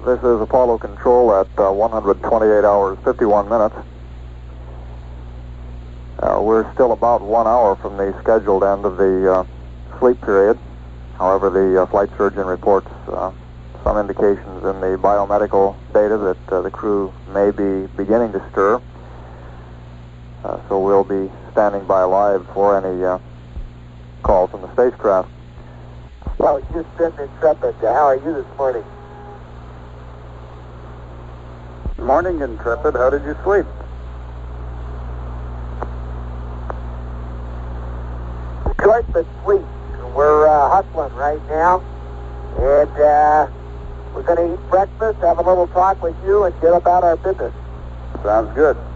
This is Apollo Control at 128 hours, 51 minutes. We're still about 1 hour from the scheduled end of the sleep period. However, the flight surgeon reports some indications in the biomedical data that the crew may be beginning to stir. So we'll be standing by live for any call from the spacecraft. Well, Houston, Intrepid, how are you this morning? Morning, Intrepid. How did you sleep? Short but sweet. We're hustling right now, and we're going to eat breakfast, have a little talk with you, and get about our business. Sounds good.